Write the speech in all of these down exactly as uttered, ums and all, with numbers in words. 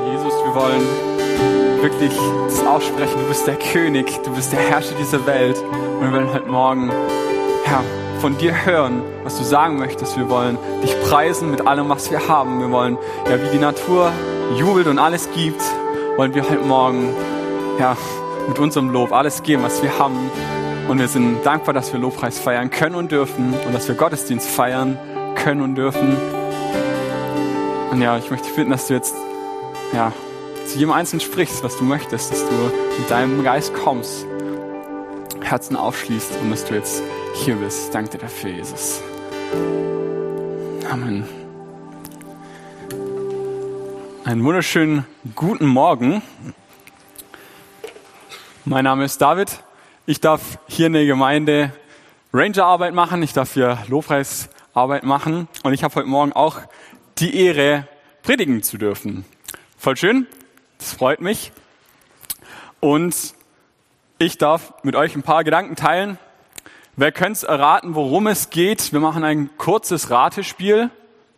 Jesus, wir wollen wirklich das aussprechen. Du bist der König, du bist der Herrscher dieser Welt. Und wir wollen heute Morgen, Herr, von dir hören, was du sagen möchtest. Wir wollen dich preisen mit allem, was wir haben. Wir wollen, ja, wie die Natur jubelt und alles gibt, wollen wir heute Morgen, ja, mit unserem Lob alles geben, was wir haben. Und wir sind dankbar, dass wir Lobpreis feiern können und dürfen und dass wir Gottesdienst feiern können und dürfen. Und ja, ich möchte dich bitten, dass du jetzt, ja, zu jedem Einzelnen sprichst, was du möchtest, dass du mit deinem Geist kommst, Herzen aufschließt und dass du jetzt hier bist. Danke dir dafür, Jesus. Amen. Einen wunderschönen guten Morgen. Mein Name ist David. Ich darf hier in der Gemeinde Rangerarbeit machen. Ich darf hier Lobpreisarbeit machen. Und ich habe heute Morgen auch die Ehre, predigen zu dürfen. Voll schön. Das freut mich. Und ich darf mit euch ein paar Gedanken teilen. Wer könnte es erraten, worum es geht? Wir machen ein kurzes Ratespiel.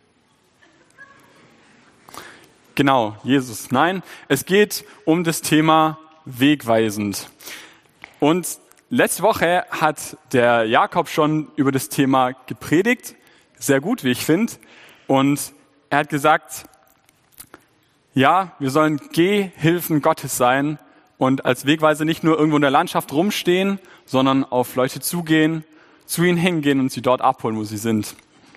Genau, Jesus. Nein, es geht um das Thema wegweisend. Und letzte Woche hat der Jakob schon über das Thema gepredigt. Sehr gut, wie ich finde. Und er hat gesagt, ja, wir sollen Gehhilfen Gottes sein und als Wegweiser nicht nur irgendwo in der Landschaft rumstehen, sondern auf Leute zugehen, zu ihnen hingehen und sie dort abholen, wo sie sind.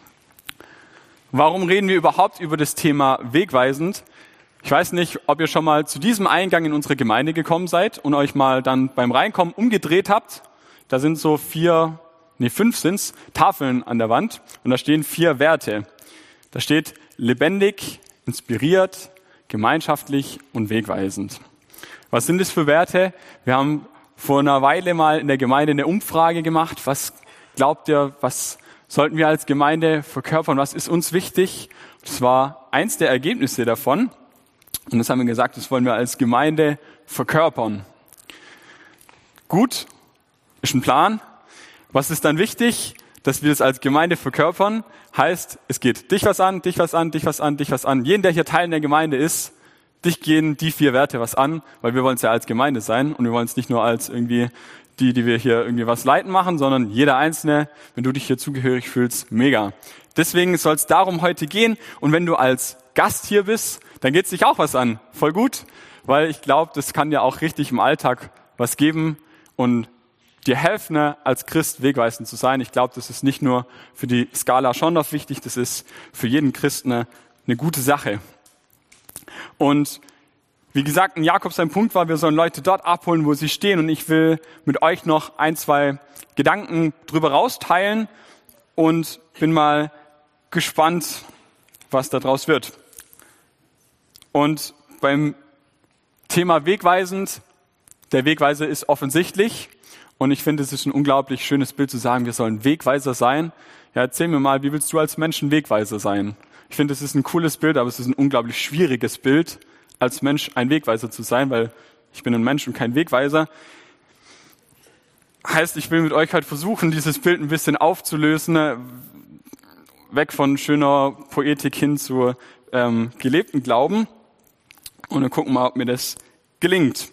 Warum reden wir überhaupt über das Thema wegweisend? Ich weiß nicht, ob ihr schon mal zu diesem Eingang in unsere Gemeinde gekommen seid und euch mal dann beim Reinkommen umgedreht habt. Da sind so vier, nee fünf sind's, Tafeln an der Wand und da stehen vier Werte. Da steht lebendig, inspiriert, gemeinschaftlich und wegweisend. Was sind das für Werte? Wir haben vor einer Weile mal in der Gemeinde eine Umfrage gemacht. Was glaubt ihr, was sollten wir als Gemeinde verkörpern? Was ist uns wichtig? Das war eins der Ergebnisse davon. Und das haben wir gesagt, das wollen wir als Gemeinde verkörpern. Gut, ist ein Plan. Was ist dann wichtig? Dass wir das als Gemeinde verkörpern, heißt, es geht dich was an, dich was an, dich was an, dich was an. Jeden, der hier Teil in der Gemeinde ist, dich gehen die vier Werte was an, weil wir wollen es ja als Gemeinde sein und wir wollen es nicht nur als irgendwie die, die wir hier irgendwie was leiten machen, sondern jeder Einzelne, wenn du dich hier zugehörig fühlst, mega. Deswegen soll es darum heute gehen und wenn du als Gast hier bist, dann geht es dich auch was an. Voll gut, weil ich glaube, das kann dir auch richtig im Alltag was geben und dir helfen, als Christ wegweisend zu sein. Ich glaube, das ist nicht nur für die Skala Schondorf wichtig, das ist für jeden Christen eine, eine gute Sache. Und wie gesagt, in Jakob sein Punkt war, wir sollen Leute dort abholen, wo sie stehen. Und ich will mit euch noch ein, zwei Gedanken drüber rausteilen und bin mal gespannt, was da draus wird. Und beim Thema wegweisend, der Wegweiser ist offensichtlich. Und ich finde, es ist ein unglaublich schönes Bild zu sagen, wir sollen Wegweiser sein. Ja, erzähl mir mal, wie willst du als Mensch ein Wegweiser sein? Ich finde, es ist ein cooles Bild, aber es ist ein unglaublich schwieriges Bild, als Mensch ein Wegweiser zu sein, weil ich bin ein Mensch und kein Wegweiser. Heißt, ich will mit euch halt versuchen, dieses Bild ein bisschen aufzulösen, weg von schöner Poetik hin zu ähm, gelebten Glauben. Und dann gucken wir mal, ob mir das gelingt.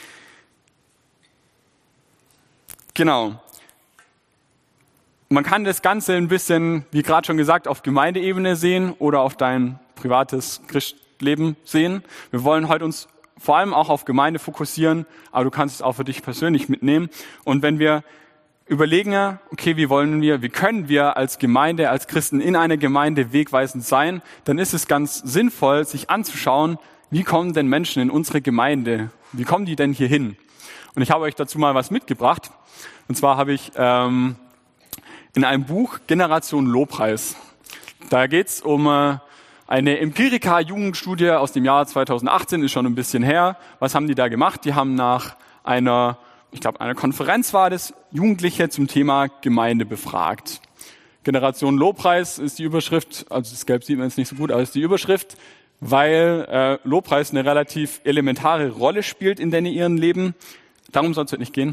Genau. Man kann das Ganze ein bisschen, wie gerade schon gesagt, auf Gemeindeebene sehen oder auf dein privates Christleben sehen. Wir wollen heute uns vor allem auch auf Gemeinde fokussieren, aber du kannst es auch für dich persönlich mitnehmen. Und wenn wir überlegen, okay, wie wollen wir, wie können wir als Gemeinde, als Christen in einer Gemeinde wegweisend sein, dann ist es ganz sinnvoll, sich anzuschauen, wie kommen denn Menschen in unsere Gemeinde? Wie kommen die denn hier hin? Und ich habe euch dazu mal was mitgebracht. Und zwar habe ich ähm, in einem Buch Generation Lobpreis. Da geht es um äh, eine Empirica-Jugendstudie aus dem Jahr zweitausendachtzehn, ist schon ein bisschen her. Was haben die da gemacht? Die haben nach einer, ich glaube, einer Konferenz war das, Jugendliche zum Thema Gemeinde befragt. Generation Lobpreis ist die Überschrift, also das Gelb sieht man jetzt nicht so gut, aber ist die Überschrift, weil äh, Lobpreis eine relativ elementare Rolle spielt in ihrem Leben. Darum soll es heute nicht gehen.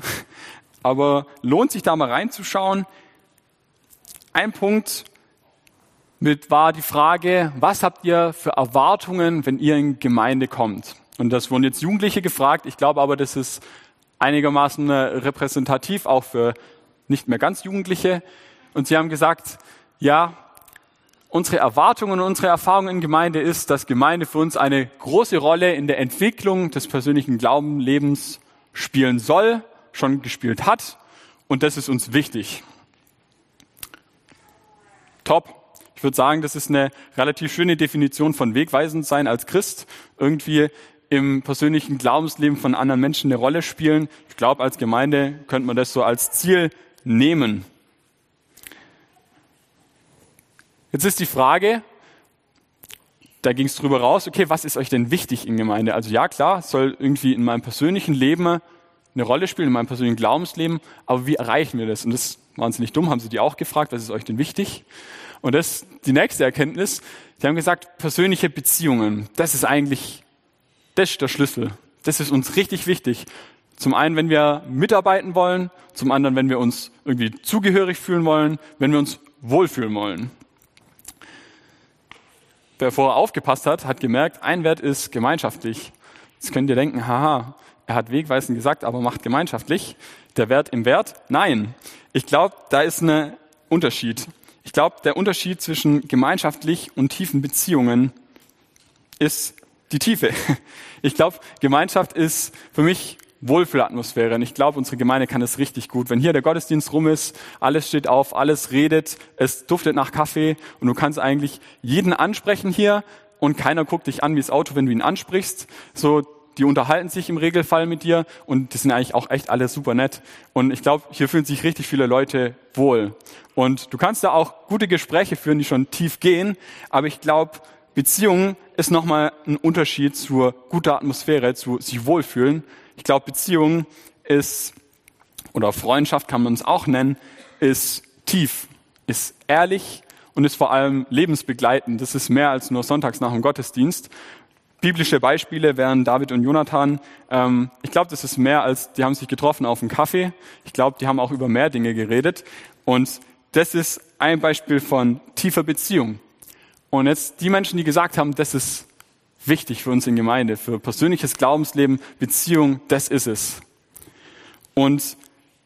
Aber lohnt sich da mal reinzuschauen. Ein Punkt, mit war die Frage, was habt ihr für Erwartungen, wenn ihr in Gemeinde kommt? Und das wurden jetzt Jugendliche gefragt. Ich glaube aber, das ist einigermaßen repräsentativ auch für nicht mehr ganz Jugendliche. Und sie haben gesagt, ja, unsere Erwartungen und unsere Erfahrung in Gemeinde ist, dass Gemeinde für uns eine große Rolle in der Entwicklung des persönlichen Glaubenslebens spielen soll, schon gespielt hat. Und das ist uns wichtig. Top. Ich würde sagen, das ist eine relativ schöne Definition von wegweisend sein als Christ. Irgendwie im persönlichen Glaubensleben von anderen Menschen eine Rolle spielen. Ich glaube, als Gemeinde könnte man das so als Ziel nehmen. Jetzt ist die Frage, da ging es drüber raus, okay, was ist euch denn wichtig in Gemeinde? Also ja, klar, es soll irgendwie in meinem persönlichen Leben eine Rolle spielen, in meinem persönlichen Glaubensleben, aber wie erreichen wir das? Und das ist wahnsinnig dumm, haben sie die auch gefragt, was ist euch denn wichtig? Und das ist die nächste Erkenntnis. Sie haben gesagt, persönliche Beziehungen, das ist eigentlich, das ist der Schlüssel. Das ist uns richtig wichtig. Zum einen, wenn wir mitarbeiten wollen, zum anderen, wenn wir uns irgendwie zugehörig fühlen wollen, wenn wir uns wohlfühlen wollen. Wer vorher aufgepasst hat, hat gemerkt, ein Wert ist gemeinschaftlich. Jetzt könnt ihr denken, haha, er hat wegweisend gesagt, aber macht gemeinschaftlich. Der Wert im Wert? Nein. Ich glaube, da ist ein Unterschied. Ich glaube, der Unterschied zwischen gemeinschaftlich und tiefen Beziehungen ist die Tiefe. Ich glaube, Gemeinschaft ist für mich Wohlfühlatmosphäre. Und ich glaube, unsere Gemeinde kann das richtig gut. Wenn hier der Gottesdienst rum ist, alles steht auf, alles redet, es duftet nach Kaffee und du kannst eigentlich jeden ansprechen hier und keiner guckt dich an wie das Auto, wenn du ihn ansprichst. So, die unterhalten sich im Regelfall mit dir und die sind eigentlich auch echt alle super nett. Und ich glaube, hier fühlen sich richtig viele Leute wohl. Und du kannst da auch gute Gespräche führen, die schon tief gehen, aber ich glaube, Beziehung ist nochmal ein Unterschied zur guten Atmosphäre, zu sich wohlfühlen. Ich glaube, Beziehung ist, oder Freundschaft kann man es auch nennen, ist tief, ist ehrlich und ist vor allem lebensbegleitend. Das ist mehr als nur sonntags nach dem Gottesdienst. Biblische Beispiele wären David und Jonathan. Ähm, ich glaube, das ist mehr als, die haben sich getroffen auf einen Kaffee. Ich glaube, die haben auch über mehr Dinge geredet. Und das ist ein Beispiel von tiefer Beziehung. Und jetzt die Menschen, die gesagt haben, das ist wichtig für uns in Gemeinde, für persönliches Glaubensleben, Beziehung, das ist es. Und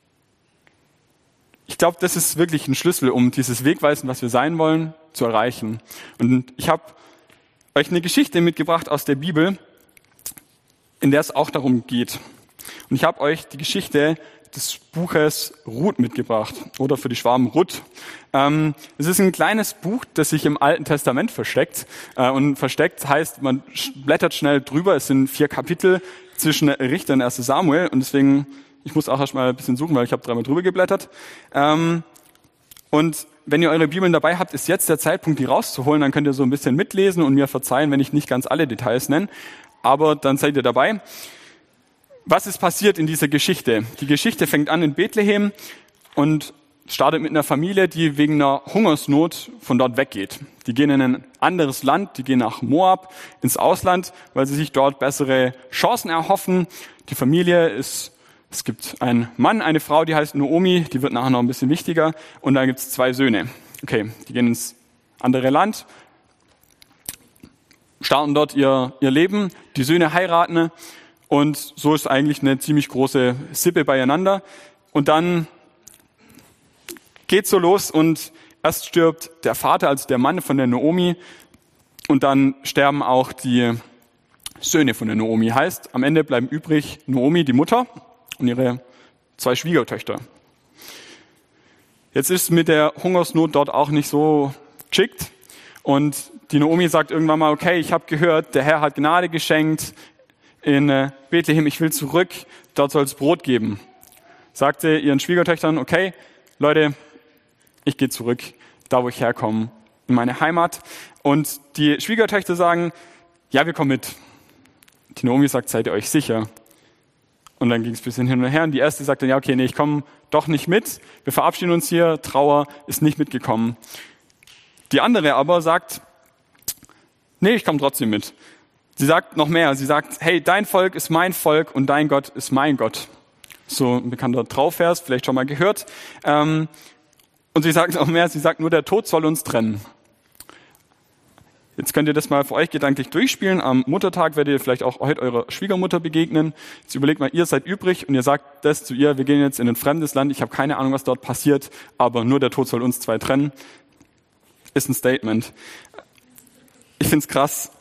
ich glaube, das ist wirklich ein Schlüssel, um dieses Wegweisen, was wir sein wollen, zu erreichen. Und ich habe euch eine Geschichte mitgebracht aus der Bibel, in der es auch darum geht. Und ich habe euch die Geschichte des Buches Ruth mitgebracht oder für die Schwaben Ruth. Ähm, es ist ein kleines Buch, das sich im Alten Testament versteckt. Äh, und versteckt heißt, man blättert schnell drüber. Es sind vier Kapitel zwischen Richter und erster Samuel. Und deswegen, ich muss auch erst mal ein bisschen suchen, weil ich habe dreimal drüber geblättert. Ähm, und wenn ihr eure Bibeln dabei habt, ist jetzt der Zeitpunkt, die rauszuholen. Dann könnt ihr so ein bisschen mitlesen und mir verzeihen, wenn ich nicht ganz alle Details nenne. Aber dann seid ihr dabei. Was ist passiert in dieser Geschichte? Die Geschichte fängt an in Bethlehem und startet mit einer Familie, die wegen einer Hungersnot von dort weggeht. Die gehen in ein anderes Land, die gehen nach Moab, ins Ausland, weil sie sich dort bessere Chancen erhoffen. Die Familie ist, es gibt einen Mann, eine Frau, die heißt Naomi, die wird nachher noch ein bisschen wichtiger. Und dann gibt es zwei Söhne. Okay, die gehen ins andere Land, starten dort ihr, ihr Leben, die Söhne heiraten. Und so ist eigentlich eine ziemlich große Sippe beieinander. Und dann geht's so los und erst stirbt der Vater, also der Mann von der Naomi. Und dann sterben auch die Söhne von der Naomi. Heißt, am Ende bleiben übrig Naomi, die Mutter, und ihre zwei Schwiegertöchter. Jetzt ist mit der Hungersnot dort auch nicht so geschickt. Und die Naomi sagt irgendwann mal, okay, ich habe gehört, der Herr hat Gnade geschenkt in Bethlehem, ich will zurück, dort soll es Brot geben. Sagte ihren Schwiegertöchtern, okay, Leute, ich gehe zurück, da wo ich herkomme, in meine Heimat. Und die Schwiegertöchter sagen, ja, wir kommen mit. Die Naomi sagt, seid ihr euch sicher? Und dann ging es ein bisschen hin und her. Und die erste sagte, ja, okay, nee, ich komme doch nicht mit. Wir verabschieden uns hier, Trauer ist nicht mitgekommen. Die andere aber sagt, nee, ich komme trotzdem mit. Sie sagt noch mehr, sie sagt, hey, dein Volk ist mein Volk und dein Gott ist mein Gott. So ein bekannter Trauvers, vielleicht schon mal gehört. Und sie sagt noch mehr, sie sagt, nur der Tod soll uns trennen. Jetzt könnt ihr das mal für euch gedanklich durchspielen. Am Muttertag werdet ihr vielleicht auch heute eurer Schwiegermutter begegnen. Jetzt überlegt mal, ihr seid übrig und ihr sagt das zu ihr, wir gehen jetzt in ein fremdes Land, ich habe keine Ahnung, was dort passiert, aber nur der Tod soll uns zwei trennen. Ist ein Statement. Ich find's krass.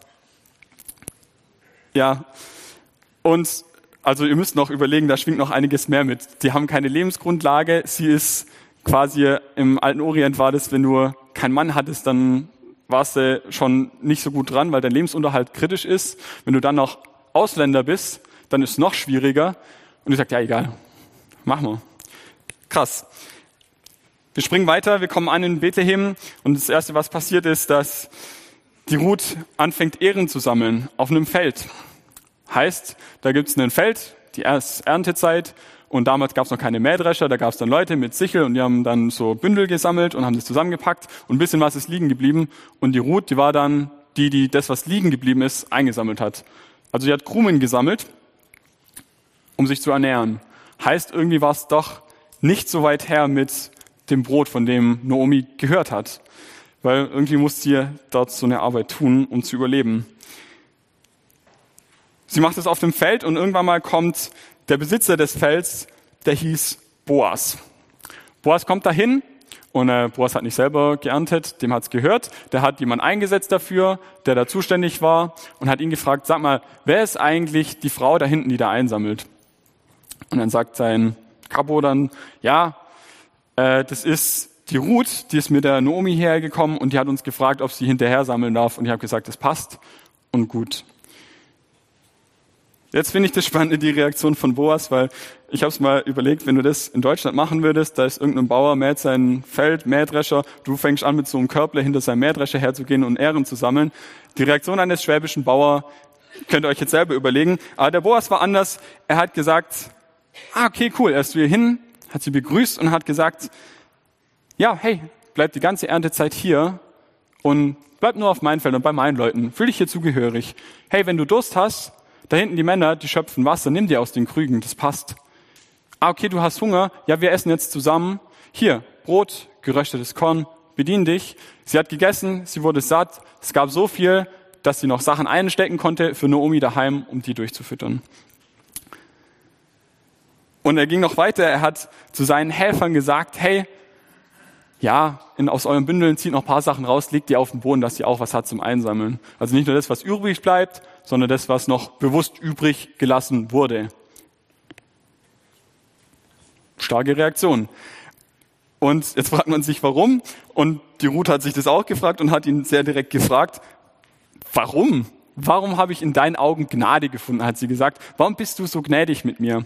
Ja, und also ihr müsst noch überlegen, da schwingt noch einiges mehr mit. Die haben keine Lebensgrundlage, sie ist quasi, im alten Orient war das, wenn du keinen Mann hattest, dann warst du schon nicht so gut dran, weil dein Lebensunterhalt kritisch ist. Wenn du dann noch Ausländer bist, dann ist es noch schwieriger. Und ich sage, ja egal, machen wir. Krass. Wir springen weiter, wir kommen an in Bethlehem und das Erste, was passiert ist, dass die Ruth anfängt, Ähren zu sammeln auf einem Feld. Heißt, da gibt es ein Feld, die Erntezeit, und damals gab es noch keine Mähdrescher, da gab es dann Leute mit Sichel und die haben dann so Bündel gesammelt und haben das zusammengepackt und ein bisschen was ist liegen geblieben. Und die Ruth, die war dann die, die das, was liegen geblieben ist, eingesammelt hat. Also die hat Krumen gesammelt, um sich zu ernähren. Heißt, irgendwie war es doch nicht so weit her mit dem Brot, von dem Naomi gehört hat. Weil irgendwie musste sie dort so eine Arbeit tun, um zu überleben. Sie macht es auf dem Feld und irgendwann mal kommt der Besitzer des Felds, der hieß Boas. Boas kommt dahin und äh, Boas hat nicht selber geerntet, dem hat's gehört. Der hat jemanden eingesetzt dafür, der da zuständig war und hat ihn gefragt, sag mal, wer ist eigentlich die Frau da hinten, die da einsammelt? Und dann sagt sein Kapo dann, ja, äh, das ist die Ruth, die ist mit der Naomi hergekommen und die hat uns gefragt, ob sie hinterher sammeln darf. Und ich habe gesagt, das passt und gut. Jetzt finde ich das spannend, die Reaktion von Boas, weil ich habe es mal überlegt, wenn du das in Deutschland machen würdest, da ist irgendein Bauer, mäht sein Feld, Mähdrescher, du fängst an mit so einem Körble hinter seinem Mähdrescher herzugehen und Ähren zu sammeln. Die Reaktion eines schwäbischen Bauer könnt ihr euch jetzt selber überlegen. Aber der Boas war anders. Er hat gesagt, ah, okay, cool, er ist wieder hin, hat sie begrüßt und hat gesagt, ja, hey, bleib die ganze Erntezeit hier und bleib nur auf meinem Feld und bei meinen Leuten. Fühl dich hier zugehörig. Hey, wenn du Durst hast, da hinten die Männer, die schöpfen Wasser, nimm dir aus den Krügen, das passt. Ah, okay, du hast Hunger, ja, wir essen jetzt zusammen. Hier, Brot, geröstetes Korn, bedien dich. Sie hat gegessen, sie wurde satt, es gab so viel, dass sie noch Sachen einstecken konnte für Naomi daheim, um die durchzufüttern. Und er ging noch weiter, er hat zu seinen Helfern gesagt, hey, ja, in, aus euren Bündeln zieht noch ein paar Sachen raus, legt die auf den Boden, dass sie auch was hat zum Einsammeln. Also nicht nur das, was übrig bleibt, sondern das, was noch bewusst übrig gelassen wurde. Starke Reaktion. Und jetzt fragt man sich, warum? Und die Ruth hat sich das auch gefragt und hat ihn sehr direkt gefragt, warum? Warum habe ich in deinen Augen Gnade gefunden, hat sie gesagt. Warum bist du so gnädig mit mir? Und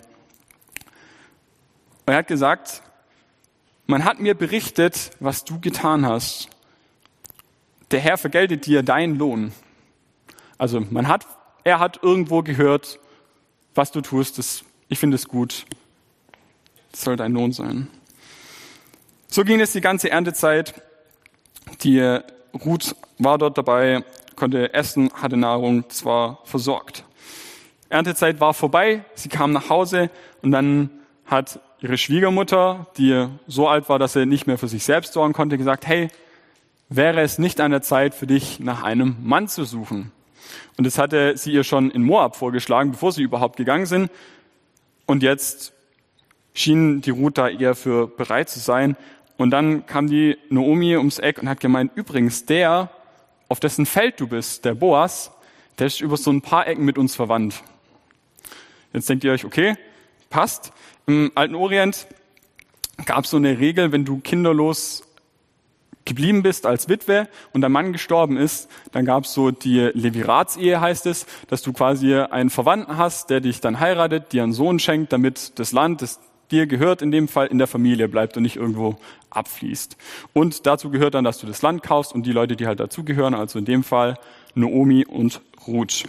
er hat gesagt, man hat mir berichtet, was du getan hast. Der Herr vergeltet dir deinen Lohn. Also man hat, er hat irgendwo gehört, was du tust. Das, ich finde es gut. Das soll dein Lohn sein. So ging es die ganze Erntezeit. Die Ruth war dort dabei, konnte essen, hatte Nahrung, das war versorgt. Erntezeit war vorbei. Sie kam nach Hause und dann hat ihre Schwiegermutter, die so alt war, dass sie nicht mehr für sich selbst sorgen konnte, gesagt, hey, wäre es nicht an der Zeit für dich, nach einem Mann zu suchen? Und das hatte sie ihr schon in Moab vorgeschlagen, bevor sie überhaupt gegangen sind. Und jetzt schien die Ruth da eher für bereit zu sein. Und dann kam die Naomi ums Eck und hat gemeint, übrigens, der, auf dessen Feld du bist, der Boas, der ist über so ein paar Ecken mit uns verwandt. Jetzt denkt ihr euch, okay, passt. Im alten Orient gab es so eine Regel, wenn du kinderlos geblieben bist als Witwe und dein Mann gestorben ist, dann gab es so die Leviratsehe, heißt es, dass du quasi einen Verwandten hast, der dich dann heiratet, dir einen Sohn schenkt, damit das Land, das dir gehört, in dem Fall in der Familie bleibt und nicht irgendwo abfließt. Und dazu gehört dann, dass du das Land kaufst und die Leute, die halt dazugehören, also in dem Fall Naomi und Ruth.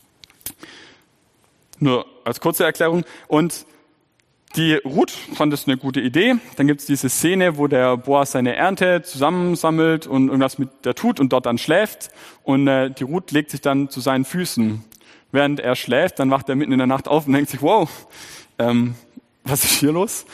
Nur als kurze Erklärung. Und die Ruth fand es eine gute Idee. Dann gibt es diese Szene, wo der Boas seine Ernte zusammensammelt und irgendwas mit der tut und dort dann schläft. Und äh, die Ruth legt sich dann zu seinen Füßen. Während er schläft, dann wacht er mitten in der Nacht auf und denkt sich, wow, ähm, was ist hier los?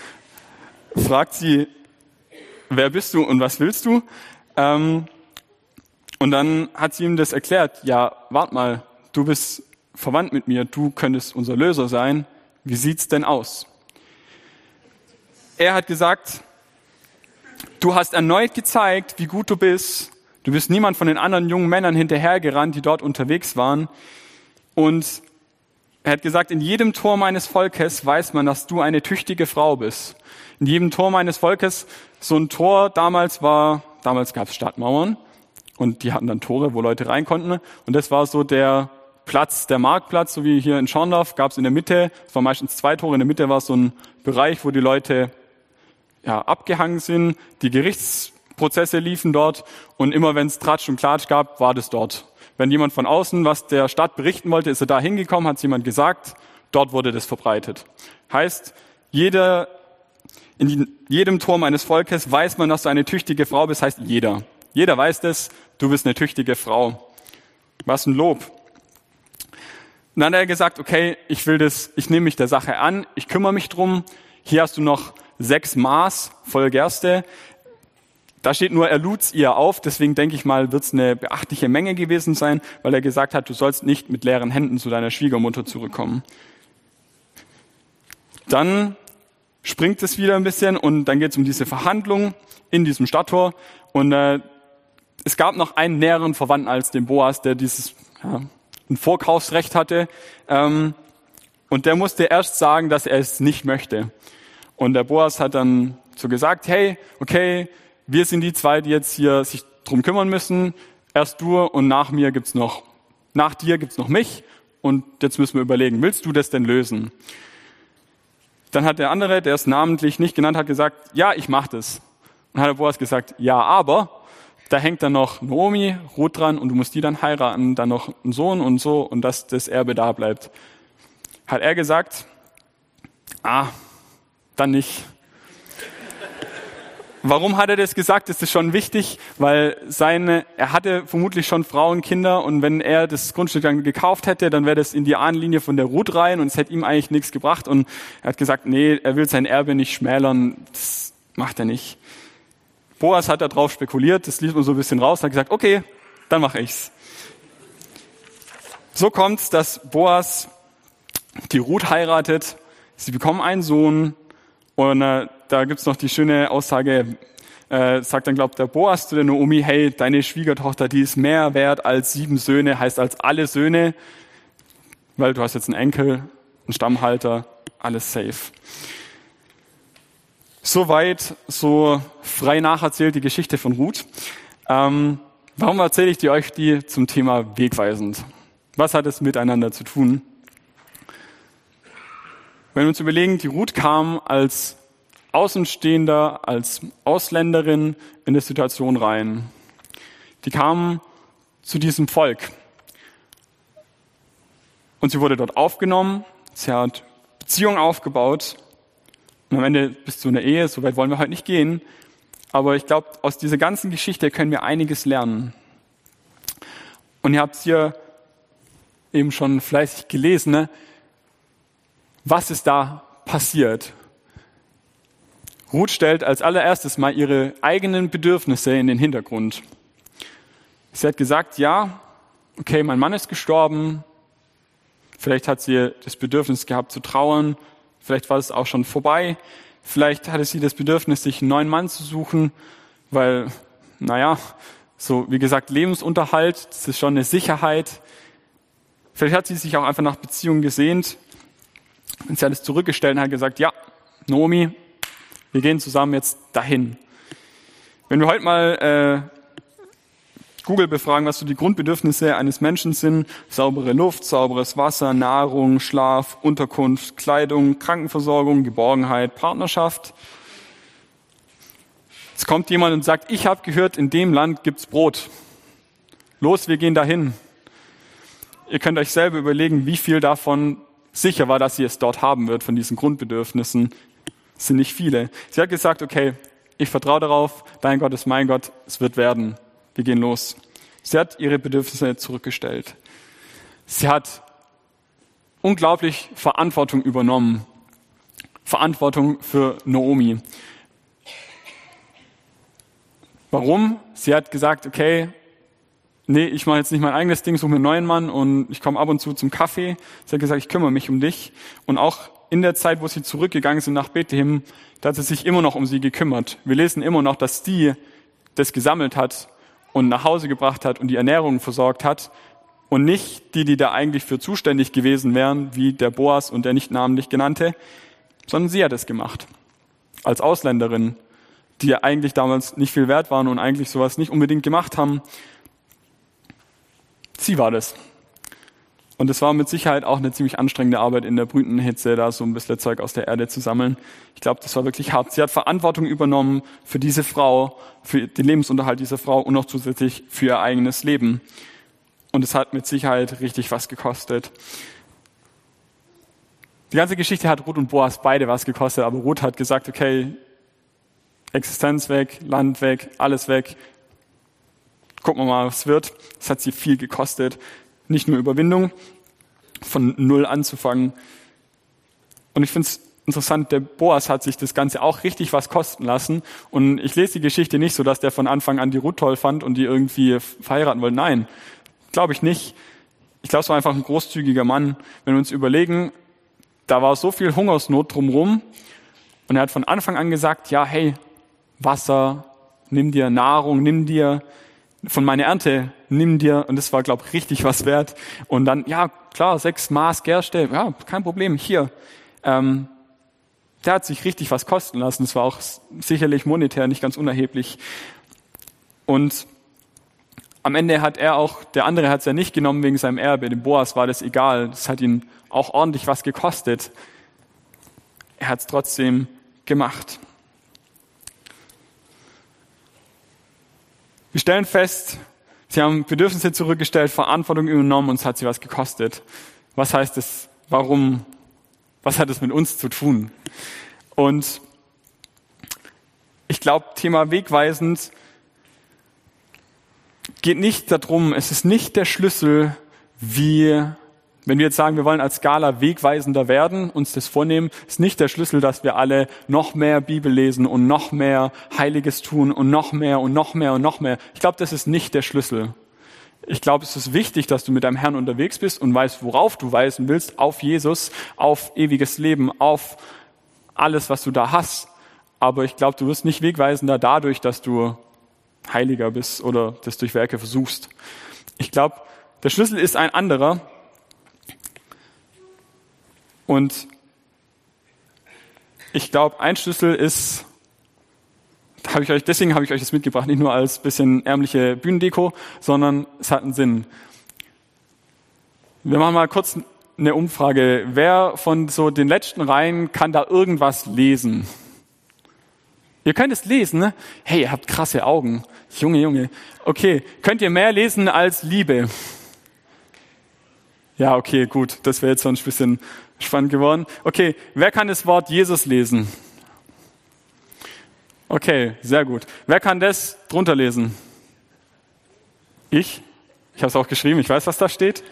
Fragt sie, wer bist du und was willst du? Ähm, Und dann hat sie ihm das erklärt. Ja, wart mal, du bist verwandt mit mir, du könntest unser Löser sein. Wie sieht's denn aus? Er hat gesagt, du hast erneut gezeigt, wie gut du bist. Du bist niemand von den anderen jungen Männern hinterhergerannt, die dort unterwegs waren. Und er hat gesagt, in jedem Tor meines Volkes weiß man, dass du eine tüchtige Frau bist. In jedem Tor meines Volkes, so ein Tor damals war, damals gab es Stadtmauern und die hatten dann Tore, wo Leute rein konnten. Und das war so der Platz, der Marktplatz, so wie hier in Schorndorf, gab es in der Mitte, es waren meistens zwei Tore, in der Mitte war so ein Bereich, wo die Leute ja, abgehangen sind, die Gerichtsprozesse liefen dort und immer wenn es Tratsch und Klatsch gab, war das dort. Wenn jemand von außen was der Stadt berichten wollte, ist er da hingekommen, hat es jemand gesagt, dort wurde das verbreitet. Heißt, jeder, in jedem Tor meines Volkes weiß man, dass du eine tüchtige Frau bist, heißt jeder. Jeder weiß das, du bist eine tüchtige Frau. Was ein Lob. Und dann hat er gesagt, okay, ich will das, ich nehme mich der Sache an, ich kümmere mich drum. Hier hast du noch sechs Maß voll Gerste. Da steht nur, er lud's ihr auf, deswegen denke ich mal, wird's eine beachtliche Menge gewesen sein, weil er gesagt hat, du sollst nicht mit leeren Händen zu deiner Schwiegermutter zurückkommen. Dann springt es wieder ein bisschen und dann geht's um diese Verhandlung in diesem Stadttor und äh, es gab noch einen näheren Verwandten als den Boas, der dieses ja, ein Vorkaufsrecht hatte ähm, und der musste erst sagen, dass er es nicht möchte. Und der Boas hat dann so gesagt, hey, okay, wir sind die zwei, die jetzt hier sich drum kümmern müssen. Erst du und nach mir gibt's noch, nach dir gibt's noch mich. Und jetzt müssen wir überlegen, willst du das denn lösen? Dann hat der andere, der es namentlich nicht genannt hat, gesagt, ja, ich mach das. Und hat der Boas gesagt, ja, aber da hängt dann noch Naomi, Ruth dran und du musst die dann heiraten, dann noch einen Sohn und so und dass das Erbe da bleibt. Hat er gesagt, ah, dann nicht. Warum hat er das gesagt? Das ist schon wichtig, weil seine, er hatte vermutlich schon Frauen, Kinder und wenn er das Grundstück dann gekauft hätte, dann wäre das in die Ahnenlinie von der Ruth rein und es hätte ihm eigentlich nichts gebracht und er hat gesagt, nee, er will sein Erbe nicht schmälern, das macht er nicht. Boas hat da drauf spekuliert, das liest man so ein bisschen raus und hat gesagt, okay, dann mache ich's. So kommt's, dass Boas die Ruth heiratet, sie bekommen einen Sohn. Und äh, da gibt's noch die schöne Aussage, äh, sagt dann, glaubt der Boas zu der Naomi, hey, deine Schwiegertochter, die ist mehr wert als sieben Söhne, heißt als alle Söhne, weil du hast jetzt einen Enkel, einen Stammhalter, alles safe. Soweit, so frei nacherzählt die Geschichte von Ruth. Ähm, warum erzähle ich die euch die zum Thema wegweisend? Was hat es miteinander zu tun? Wenn wir uns überlegen, die Ruth kam als Außenstehender, als Ausländerin in die Situation rein. Die kam zu diesem Volk. Und sie wurde dort aufgenommen, sie hat Beziehungen aufgebaut und am Ende bis zu einer Ehe, so weit wollen wir heute nicht gehen. Aber ich glaube, aus dieser ganzen Geschichte können wir einiges lernen. Und ihr habt hier eben schon fleißig gelesen, ne? Was ist da passiert? Ruth stellt als allererstes mal ihre eigenen Bedürfnisse in den Hintergrund. Sie hat gesagt, ja, okay, mein Mann ist gestorben. Vielleicht hat sie das Bedürfnis gehabt zu trauern. Vielleicht war es auch schon vorbei. Vielleicht hatte sie das Bedürfnis, sich einen neuen Mann zu suchen, weil, naja, so wie gesagt, Lebensunterhalt, das ist schon eine Sicherheit. Vielleicht hat sie sich auch einfach nach Beziehungen gesehnt. Und sie hat es zurückgestellt und hat gesagt, ja, Naomi, wir gehen zusammen jetzt dahin. Wenn wir heute mal äh, Google befragen, was so die Grundbedürfnisse eines Menschen sind, saubere Luft, sauberes Wasser, Nahrung, Schlaf, Unterkunft, Kleidung, Krankenversorgung, Geborgenheit, Partnerschaft. Jetzt kommt jemand und sagt, ich habe gehört, in dem Land gibt's Brot. Los, wir gehen dahin. Ihr könnt euch selber überlegen, wie viel davon sicher war, dass sie es dort haben wird von diesen Grundbedürfnissen. Es sind nicht viele. Sie hat gesagt, okay, ich vertraue darauf, dein Gott ist mein Gott, es wird werden. Wir gehen los. Sie hat ihre Bedürfnisse zurückgestellt. Sie hat unglaublich Verantwortung übernommen. Verantwortung für Naomi. Warum? Sie hat gesagt, okay, nee, ich mache jetzt nicht mein eigenes Ding, suche mir einen neuen Mann und ich komme ab und zu zum Kaffee. Sie hat gesagt, ich kümmere mich um dich. Und auch in der Zeit, wo sie zurückgegangen sind nach Bethlehem, da hat sie sich immer noch um sie gekümmert. Wir lesen immer noch, dass die das gesammelt hat und nach Hause gebracht hat und die Ernährung versorgt hat und nicht die, die da eigentlich für zuständig gewesen wären, wie der Boas und der nicht namentlich genannte, sondern sie hat es gemacht. Als Ausländerin, die ja eigentlich damals nicht viel wert waren und eigentlich sowas nicht unbedingt gemacht haben. Sie war das. Und es war mit Sicherheit auch eine ziemlich anstrengende Arbeit in der brütenden Hitze, da so ein bisschen Zeug aus der Erde zu sammeln. Ich glaube, das war wirklich hart. Sie hat Verantwortung übernommen für diese Frau, für den Lebensunterhalt dieser Frau und noch zusätzlich für ihr eigenes Leben. Und es hat mit Sicherheit richtig was gekostet. Die ganze Geschichte hat Ruth und Boas beide was gekostet, aber Ruth hat gesagt, okay, Existenz weg, Land weg, alles weg. Gucken wir mal, was wird. Es hat sie viel gekostet. Nicht nur Überwindung, von null anzufangen. Und ich finde es interessant, der Boas hat sich das Ganze auch richtig was kosten lassen. Und ich lese die Geschichte nicht so, dass der von Anfang an die Ruth toll fand und die irgendwie verheiraten wollte. Nein, glaube ich nicht. Ich glaube, es war einfach ein großzügiger Mann. Wenn wir uns überlegen, da war so viel Hungersnot drumherum. Und er hat von Anfang an gesagt, ja, hey, Wasser, nimm dir Nahrung, nimm dir von meiner Ernte, nimm dir, und das war, glaube ich, richtig was wert. Und dann, ja, klar, sechs Maß Gerste, ja, kein Problem, hier. Ähm, der hat sich richtig was kosten lassen. Das war auch sicherlich monetär nicht ganz unerheblich. Und am Ende hat er auch, der andere hat es ja nicht genommen wegen seinem Erbe, dem Boas war das egal. Das hat ihn auch ordentlich was gekostet. Er hat es trotzdem gemacht. Wir stellen fest, sie haben Bedürfnisse zurückgestellt, Verantwortung übernommen und es hat sie was gekostet. Was heißt das? Warum? Was hat es mit uns zu tun? Und ich glaube, Thema wegweisend geht nicht darum, es ist nicht der Schlüssel, wie, wenn wir jetzt sagen, wir wollen als Scala wegweisender werden, uns das vornehmen, ist nicht der Schlüssel, dass wir alle noch mehr Bibel lesen und noch mehr Heiliges tun und noch mehr und noch mehr und noch mehr. Ich glaube, das ist nicht der Schlüssel. Ich glaube, es ist wichtig, dass du mit deinem Herrn unterwegs bist und weißt, worauf du weisen willst, auf Jesus, auf ewiges Leben, auf alles, was du da hast. Aber ich glaube, du wirst nicht wegweisender dadurch, dass du heiliger bist oder das durch Werke versuchst. Ich glaube, der Schlüssel ist ein anderer. Und ich glaube, ein Schlüssel ist, habe ich euch, deswegen habe ich euch das mitgebracht, nicht nur als bisschen ärmliche Bühnendeko, sondern es hat einen Sinn. Wir machen mal kurz eine Umfrage. Wer von so den letzten Reihen kann da irgendwas lesen? Ihr könnt es lesen, ne? Hey, ihr habt krasse Augen. Junge, Junge. Okay, könnt ihr mehr lesen als Liebe? Ja, okay, gut. Das wäre jetzt sonst ein bisschen spannend geworden. Okay, wer kann das Wort Jesus lesen? Okay, sehr gut. Wer kann das drunter lesen? Ich? Ich habe es auch geschrieben, ich weiß, was da steht.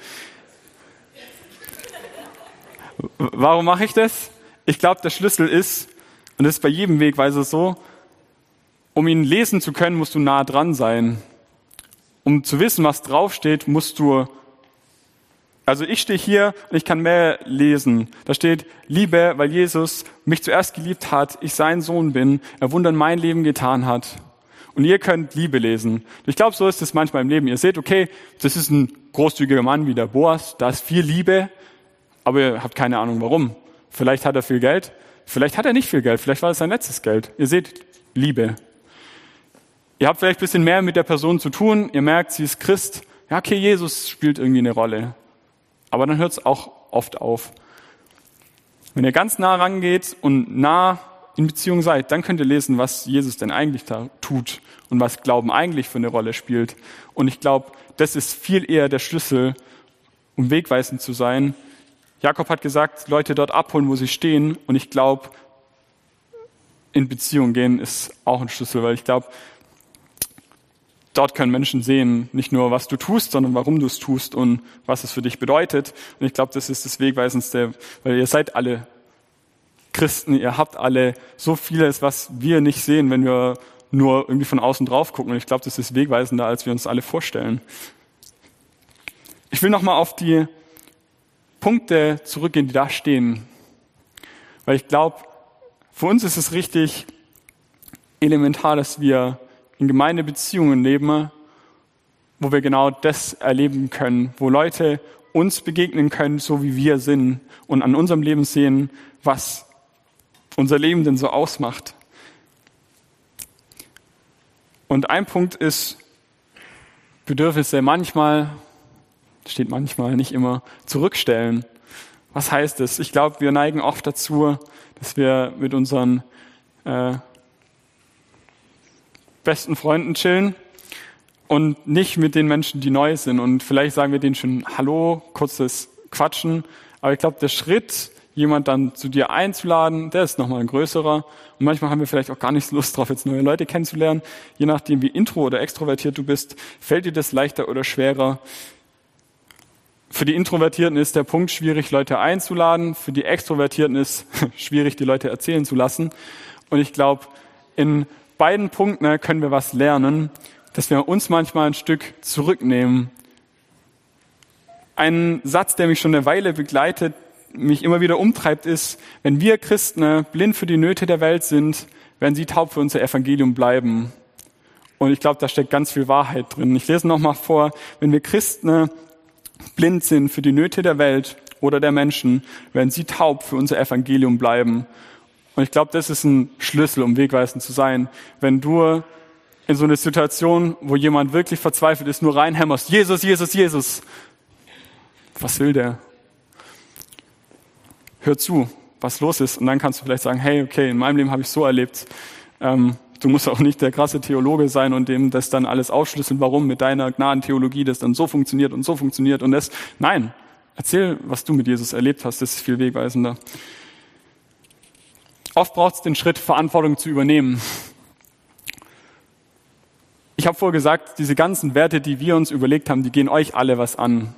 Warum mache ich das? Ich glaube, der Schlüssel ist, und das ist bei jedem Wegweiser so, um ihn lesen zu können, musst du nah dran sein. Um zu wissen, was draufsteht, musst du, also ich stehe hier und ich kann mehr lesen. Da steht, Liebe, weil Jesus mich zuerst geliebt hat, ich sein Sohn bin, er Wunder in mein Leben getan hat. Und ihr könnt Liebe lesen. Ich glaube, so ist es manchmal im Leben. Ihr seht, okay, das ist ein großzügiger Mann wie der Boas, da ist viel Liebe, aber ihr habt keine Ahnung warum. Vielleicht hat er viel Geld, vielleicht hat er nicht viel Geld, vielleicht war es sein letztes Geld. Ihr seht, Liebe. Ihr habt vielleicht ein bisschen mehr mit der Person zu tun, ihr merkt, sie ist Christ. Ja, okay, Jesus spielt irgendwie eine Rolle. Aber dann hört es auch oft auf. Wenn ihr ganz nah rangeht und nah in Beziehung seid, dann könnt ihr lesen, was Jesus denn eigentlich da tut und was Glauben eigentlich für eine Rolle spielt. Und ich glaube, das ist viel eher der Schlüssel, um wegweisend zu sein. Jakob hat gesagt, Leute dort abholen, wo sie stehen. Und ich glaube, in Beziehung gehen ist auch ein Schlüssel, weil ich glaube, dort können Menschen sehen, nicht nur, was du tust, sondern warum du es tust und was es für dich bedeutet. Und ich glaube, das ist das Wegweisendste, weil ihr seid alle Christen, ihr habt alle so vieles, was wir nicht sehen, wenn wir nur irgendwie von außen drauf gucken. Und ich glaube, das ist wegweisender, als wir uns alle vorstellen. Ich will nochmal auf die Punkte zurückgehen, die da stehen. Weil ich glaube, für uns ist es richtig elementar, dass wir in Gemeindebeziehungen leben, wo wir genau das erleben können, wo Leute uns begegnen können, so wie wir sind und an unserem Leben sehen, was unser Leben denn so ausmacht. Und ein Punkt ist, Bedürfnisse manchmal, steht manchmal, nicht immer, zurückstellen. Was heißt das? Ich glaube, wir neigen oft dazu, dass wir mit unseren äh, besten Freunden chillen und nicht mit den Menschen, die neu sind. Und vielleicht sagen wir denen schon Hallo, kurzes Quatschen. Aber ich glaube, der Schritt, jemand dann zu dir einzuladen, der ist nochmal ein größerer. Und manchmal haben wir vielleicht auch gar nicht so Lust drauf, jetzt neue Leute kennenzulernen. Je nachdem, wie intro oder extrovertiert du bist, fällt dir das leichter oder schwerer. Für die Introvertierten ist der Punkt schwierig, Leute einzuladen. Für die Extrovertierten ist schwierig, die Leute erzählen zu lassen. Und ich glaube, in beiden Punkten können wir was lernen, dass wir uns manchmal ein Stück zurücknehmen. Ein Satz, der mich schon eine Weile begleitet, mich immer wieder umtreibt, ist, wenn wir Christen blind für die Nöte der Welt sind, werden sie taub für unser Evangelium bleiben. Und ich glaube, da steckt ganz viel Wahrheit drin. Ich lese nochmal vor, wenn wir Christen blind sind für die Nöte der Welt oder der Menschen, werden sie taub für unser Evangelium bleiben. Und ich glaube, das ist ein Schlüssel, um wegweisend zu sein. Wenn du in so eine Situation, wo jemand wirklich verzweifelt ist, nur reinhämmerst, Jesus, Jesus, Jesus. Was will der? Hör zu, was los ist. Und dann kannst du vielleicht sagen, hey, okay, in meinem Leben habe ich so erlebt. Ähm, du musst auch nicht der krasse Theologe sein und dem das dann alles aufschlüsseln, warum mit deiner Gnadentheologie das dann so funktioniert und so funktioniert und das. Nein, erzähl, was du mit Jesus erlebt hast, das ist viel wegweisender. Oft braucht es den Schritt, Verantwortung zu übernehmen. Ich habe vorher gesagt, diese ganzen Werte, die wir uns überlegt haben, die gehen euch alle was an.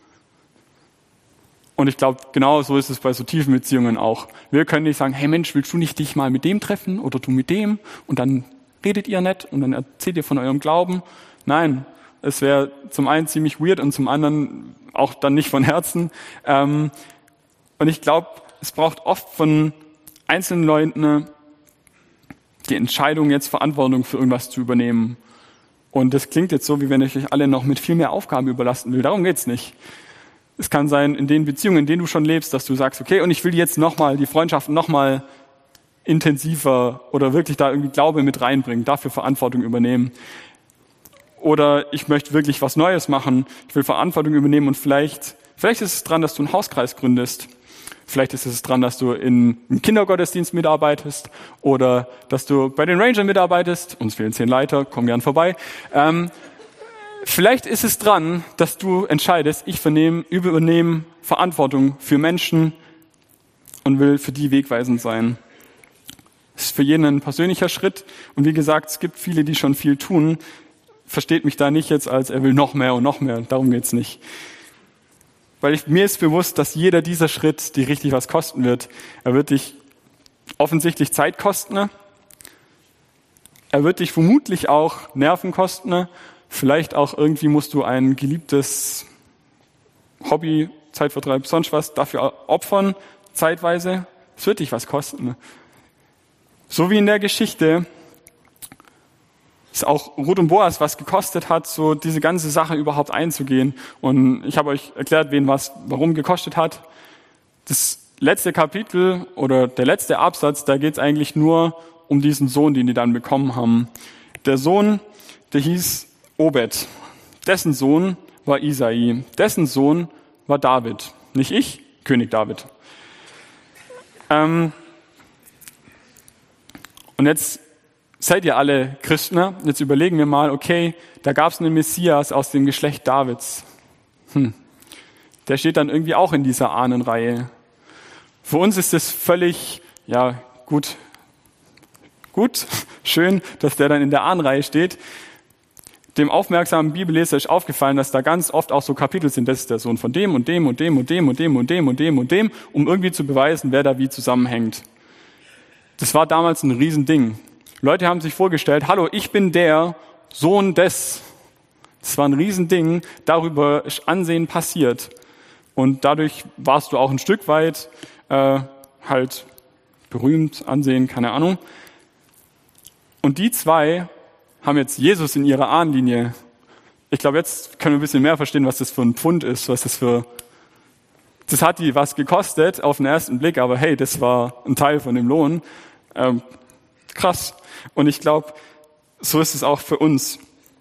Und ich glaube, genau so ist es bei so tiefen Beziehungen auch. Wir können nicht sagen, hey Mensch, willst du nicht dich mal mit dem treffen oder du mit dem? Und dann redet ihr nicht und dann erzählt ihr von eurem Glauben. Nein, es wäre zum einen ziemlich weird und zum anderen auch dann nicht von Herzen. Und ich glaube, es braucht oft von einzelnen Leuten die Entscheidung, jetzt Verantwortung für irgendwas zu übernehmen. Und das klingt jetzt so, wie wenn ich euch alle noch mit viel mehr Aufgaben überlasten will. Darum geht's nicht. Es kann sein, in den Beziehungen, in denen du schon lebst, dass du sagst, okay, und ich will jetzt nochmal die Freundschaften nochmal intensiver oder wirklich da irgendwie Glaube mit reinbringen, dafür Verantwortung übernehmen. Oder ich möchte wirklich was Neues machen, ich will Verantwortung übernehmen und vielleicht, vielleicht ist es dran, dass du einen Hauskreis gründest. Vielleicht ist es dran, dass du in einem Kindergottesdienst mitarbeitest oder dass du bei den Rangern mitarbeitest. Uns fehlen zehn Leiter, komm gern vorbei. Ähm, vielleicht ist es dran, dass du entscheidest, ich übernehme, übernehme Verantwortung für Menschen und will für die wegweisend sein. Das ist für jeden ein persönlicher Schritt. Und wie gesagt, es gibt viele, die schon viel tun. Versteht mich da nicht jetzt als, er will noch mehr und noch mehr. Darum geht's nicht. Weil ich, mir ist bewusst, dass jeder dieser Schritt dir richtig was kosten wird. Er wird dich offensichtlich Zeit kosten. Er wird dich vermutlich auch Nerven kosten. Vielleicht auch irgendwie musst du ein geliebtes Hobby, Zeitvertreib, sonst was dafür opfern, zeitweise. Es wird dich was kosten. So wie in der Geschichte es auch Ruth und Boas was gekostet hat, so diese ganze Sache überhaupt einzugehen. Und ich habe euch erklärt, wen was warum gekostet hat. Das letzte Kapitel oder der letzte Absatz, da geht es eigentlich nur um diesen Sohn, den die dann bekommen haben. Der Sohn, der hieß Obed. Dessen Sohn war Isai. Dessen Sohn war David. Nicht ich, König David. Ähm und jetzt seid ihr alle Christen, ne? Jetzt überlegen wir mal, okay, da gab es einen Messias aus dem Geschlecht Davids. Hm. Der steht dann irgendwie auch in dieser Ahnenreihe. Für uns ist es völlig, ja, gut, gut, schön, dass der dann in der Ahnenreihe steht. Dem aufmerksamen Bibelleser ist aufgefallen, dass da ganz oft auch so Kapitel sind, das ist der Sohn von dem und dem und dem und dem und dem und dem und dem und dem, um irgendwie zu beweisen, wer da wie zusammenhängt. Das war damals ein Riesending. Leute haben sich vorgestellt, hallo, ich bin der Sohn des. Das war ein Riesending, darüber ist Ansehen passiert. Und dadurch warst du auch ein Stück weit äh, halt berühmt, Ansehen, keine Ahnung. Und die zwei haben jetzt Jesus in ihrer Ahnenlinie. Ich glaube, jetzt können wir ein bisschen mehr verstehen, was das für ein Pfund ist, was das für... Das hat die was gekostet auf den ersten Blick, aber hey, das war ein Teil von dem Lohn. Ähm, krass. Und ich glaube, so ist es auch für uns.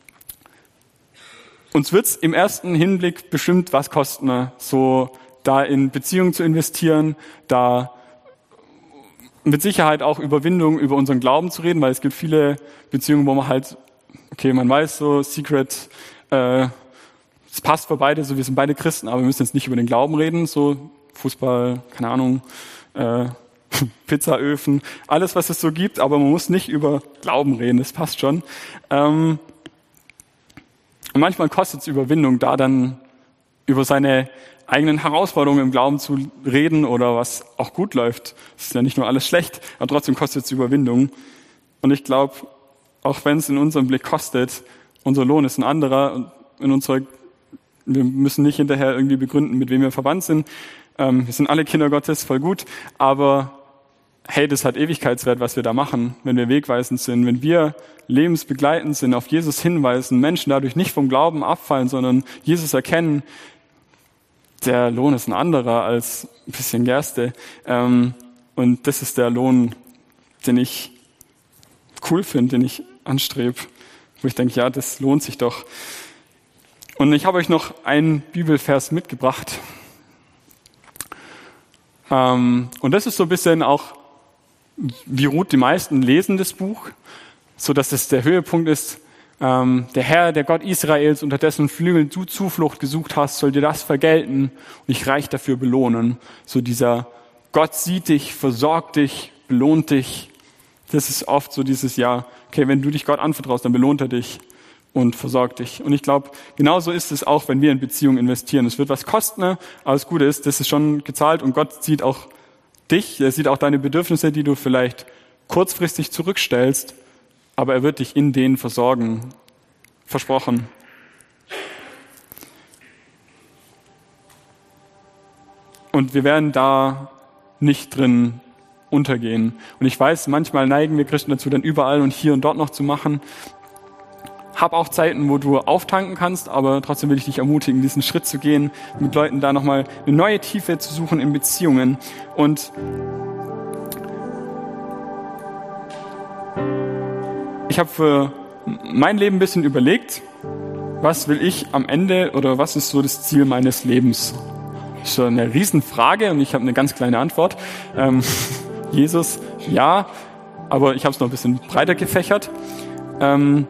Uns wird's im ersten Hinblick bestimmt was kosten, so da in Beziehungen zu investieren, da mit Sicherheit auch Überwindung über unseren Glauben zu reden, weil es gibt viele Beziehungen, wo man halt, okay, man weiß so, Secret, äh, es passt für beide, so wir sind beide Christen, aber wir müssen jetzt nicht über den Glauben reden, so Fußball, keine Ahnung, äh, Pizzaöfen, alles, was es so gibt, aber man muss nicht über Glauben reden, das passt schon. Ähm, und manchmal kostet es Überwindung, da dann über seine eigenen Herausforderungen im Glauben zu reden oder was auch gut läuft. Es ist ja nicht nur alles schlecht, aber trotzdem kostet es Überwindung. Und ich glaube, auch wenn es in unserem Blick kostet, unser Lohn ist ein anderer. Und in unserer, wir müssen nicht hinterher irgendwie begründen, mit wem wir verwandt sind. Ähm, wir sind alle Kinder Gottes, voll gut. Aber hey, das hat Ewigkeitswert, was wir da machen, wenn wir wegweisend sind, wenn wir lebensbegleitend sind, auf Jesus hinweisen, Menschen dadurch nicht vom Glauben abfallen, sondern Jesus erkennen. Der Lohn ist ein anderer als ein bisschen Gerste. Ähm, und das ist der Lohn, den ich cool finde, den ich anstrebe, wo ich denke, ja, das lohnt sich doch. Und ich habe euch noch einen Bibelvers mitgebracht. Ähm, und das ist so ein bisschen auch, wie Ruth die meisten lesen das Buch, so dass es der Höhepunkt ist. Ähm, der Herr, der Gott Israels, unter dessen Flügeln du Zuflucht gesucht hast, soll dir das vergelten und dich reich dafür belohnen. So dieser Gott sieht dich, versorgt dich, belohnt dich. Das ist oft so dieses Jahr, okay, wenn du dich Gott anvertraust, dann belohnt er dich und versorgt dich. Und ich glaube, genauso ist es auch, wenn wir in Beziehungen investieren. Es wird was kosten, aber das Gute ist, das ist schon gezahlt und Gott sieht auch dich, er sieht auch deine Bedürfnisse, die du vielleicht kurzfristig zurückstellst, aber er wird dich in denen versorgen. Versprochen. Und wir werden da nicht drin untergehen. Und ich weiß, manchmal neigen wir Christen dazu, dann überall und hier und dort noch zu machen. Hab auch Zeiten, wo du auftanken kannst, aber trotzdem will ich dich ermutigen, diesen Schritt zu gehen, mit Leuten da nochmal eine neue Tiefe zu suchen in Beziehungen. Und ich habe für mein Leben ein bisschen überlegt, was will ich am Ende oder was ist so das Ziel meines Lebens? Das ist so eine Riesenfrage und ich habe eine ganz kleine Antwort. Ähm, Jesus, ja, aber ich habe es noch ein bisschen breiter gefächert. Ähm,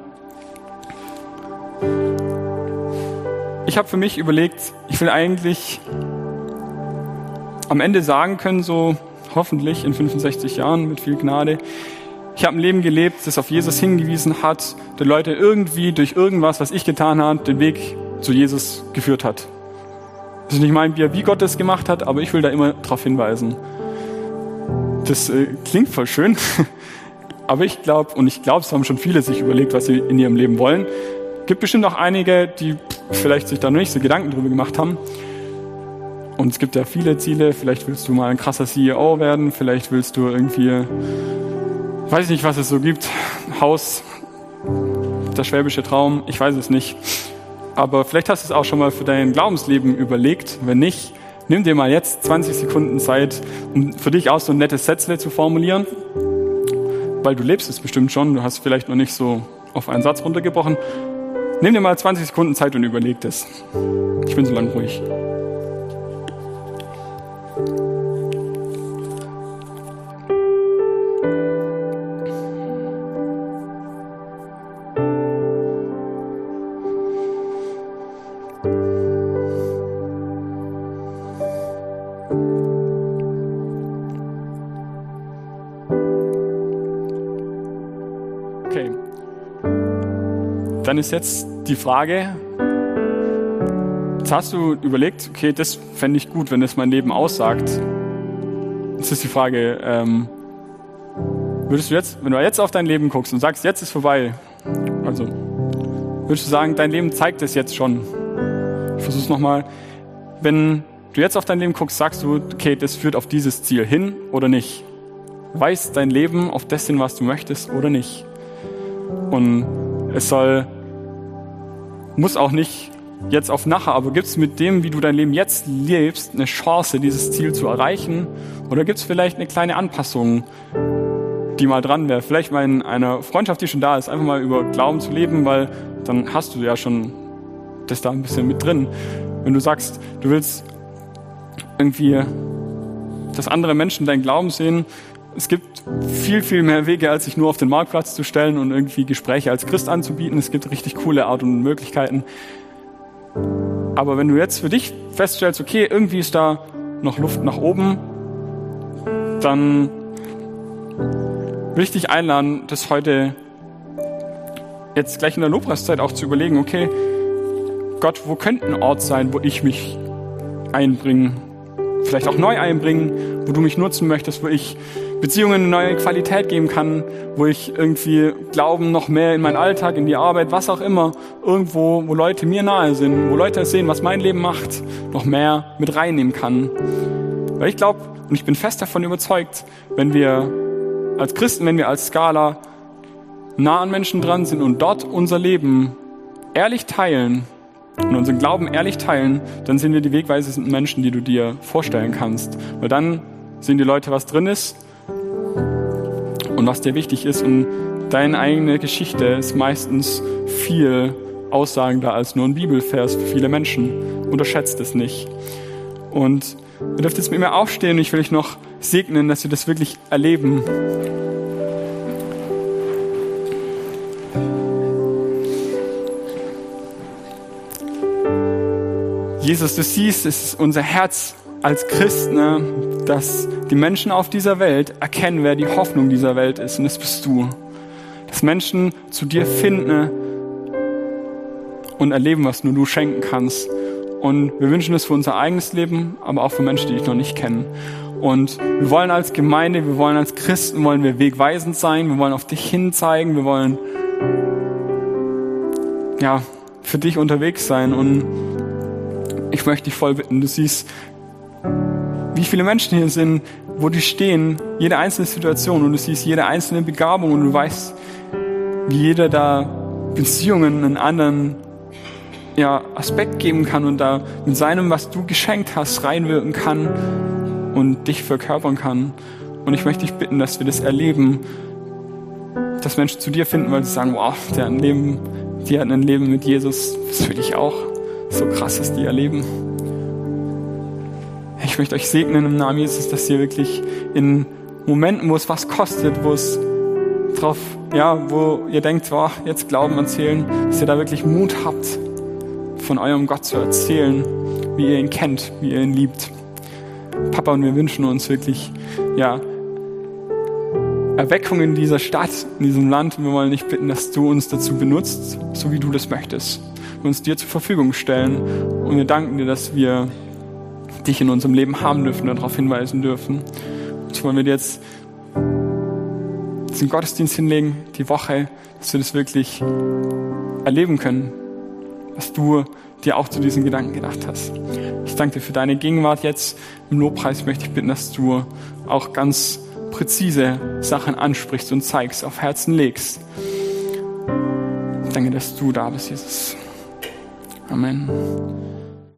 ich habe für mich überlegt, ich will eigentlich am Ende sagen können, so hoffentlich in fünfundsechzig Jahren mit viel Gnade, ich habe ein Leben gelebt, das auf Jesus hingewiesen hat, der Leute irgendwie durch irgendwas, was ich getan habe, den Weg zu Jesus geführt hat. Das ist nicht mein Bier, wie Gott das gemacht hat, aber ich will da immer darauf hinweisen. Das äh, klingt voll schön, aber ich glaube, und ich glaube, es haben schon viele sich überlegt, was sie in ihrem Leben wollen. Es gibt bestimmt auch einige, die vielleicht sich da noch nicht so Gedanken drüber gemacht haben. Und es gibt ja viele Ziele. Vielleicht willst du mal ein krasser C E O werden, vielleicht willst du irgendwie, weiß ich nicht, was es so gibt, Haus, der schwäbische Traum, ich weiß es nicht. Aber vielleicht hast du es auch schon mal für dein Glaubensleben überlegt. Wenn nicht, nimm dir mal jetzt zwanzig Sekunden Zeit, um für dich auch so ein nettes Sätzle zu formulieren. Weil du lebst es bestimmt schon, du hast vielleicht noch nicht so auf einen Satz runtergebrochen. Nimm dir mal zwanzig Sekunden Zeit und überleg das. Ich bin so lang ruhig. Okay. Dann ist jetzt die Frage, jetzt hast du überlegt, okay, das fände ich gut, wenn das mein Leben aussagt. Jetzt ist die Frage, ähm, würdest du jetzt, wenn du jetzt auf dein Leben guckst und sagst, jetzt ist vorbei, also würdest du sagen, dein Leben zeigt es jetzt schon? Ich versuch's nochmal. Wenn du jetzt auf dein Leben guckst, sagst du, okay, das führt auf dieses Ziel hin oder nicht? Weist dein Leben auf das hin, was du möchtest oder nicht? Und es soll, muss auch nicht jetzt auf nachher, aber gibt es mit dem, wie du dein Leben jetzt lebst, eine Chance, dieses Ziel zu erreichen? Oder gibt es vielleicht eine kleine Anpassung, die mal dran wäre? Vielleicht mal in einer Freundschaft, die schon da ist, einfach mal über Glauben zu leben, weil dann hast du ja schon das da ein bisschen mit drin. Wenn du sagst, du willst irgendwie, dass andere Menschen deinen Glauben sehen, es gibt viel, viel mehr Wege, als sich nur auf den Marktplatz zu stellen und irgendwie Gespräche als Christ anzubieten. Es gibt richtig coole Art und Möglichkeiten. Aber wenn du jetzt für dich feststellst, okay, irgendwie ist da noch Luft nach oben, dann will ich dich einladen, das heute jetzt gleich in der Lobpreiszeit auch zu überlegen, okay, Gott, wo könnte ein Ort sein, wo ich mich einbringen, vielleicht auch neu einbringen, wo du mich nutzen möchtest, wo ich Beziehungen eine neue Qualität geben kann, wo ich irgendwie Glauben noch mehr in meinen Alltag, in die Arbeit, was auch immer, irgendwo, wo Leute mir nahe sind, wo Leute sehen, was mein Leben macht, noch mehr mit reinnehmen kann. Weil ich glaube, und ich bin fest davon überzeugt, wenn wir als Christen, wenn wir als Scala nah an Menschen dran sind und dort unser Leben ehrlich teilen und unseren Glauben ehrlich teilen, dann sind wir die wegweisendsten Menschen, die du dir vorstellen kannst. Weil dann sehen die Leute, was drin ist und was dir wichtig ist. Und deine eigene Geschichte ist meistens viel aussagender als nur ein Bibelvers für viele Menschen. Unterschätzt es nicht. Und ihr dürft jetzt mit mir aufstehen und ich will euch noch segnen, dass wir das wirklich erleben. Jesus, du siehst, es ist unser Herz als Christen, ne, dass die Menschen auf dieser Welt erkennen, wer die Hoffnung dieser Welt ist. Und das bist du. Dass Menschen zu dir finden und erleben, was nur du schenken kannst. Und wir wünschen es für unser eigenes Leben, aber auch für Menschen, die dich noch nicht kennen. Und wir wollen als Gemeinde, wir wollen als Christen, wollen wir wegweisend sein, wir wollen auf dich hinzeigen, wir wollen ja für dich unterwegs sein. Und ich möchte dich voll bitten, du siehst, wie viele Menschen hier sind, wo die stehen, jede einzelne Situation, und du siehst jede einzelne Begabung und du weißt, wie jeder da Beziehungen einen anderen ja, Aspekt geben kann und da mit seinem, was du geschenkt hast, reinwirken kann und dich verkörpern kann. Und ich möchte dich bitten, dass wir das erleben, dass Menschen zu dir finden, weil sie sagen, wow, der hat ein Leben, die hat ein Leben mit Jesus, das will ich auch. So krass, dass die erleben. Ich möchte euch segnen im Namen Jesus, dass ihr wirklich in Momenten, wo es was kostet, wo es drauf, ja, wo ihr denkt, oh, jetzt Glauben erzählen, dass ihr da wirklich Mut habt, von eurem Gott zu erzählen, wie ihr ihn kennt, wie ihr ihn liebt. Papa, und wir wünschen uns wirklich, ja, Erweckung in dieser Stadt, in diesem Land. Und wir wollen dich bitten, dass du uns dazu benutzt, so wie du das möchtest. Wir uns dir zur Verfügung stellen. Und wir danken dir, dass wir dich in unserem Leben haben dürfen und darauf hinweisen dürfen. Und so wollen wir dir jetzt diesen Gottesdienst hinlegen, die Woche, dass wir das wirklich erleben können, was du dir auch zu diesen Gedanken gedacht hast. Ich danke dir für deine Gegenwart jetzt. Im Lobpreis möchte ich bitten, dass du auch ganz präzise Sachen ansprichst und zeigst, auf Herzen legst. Danke, dass du da bist, Jesus. Amen.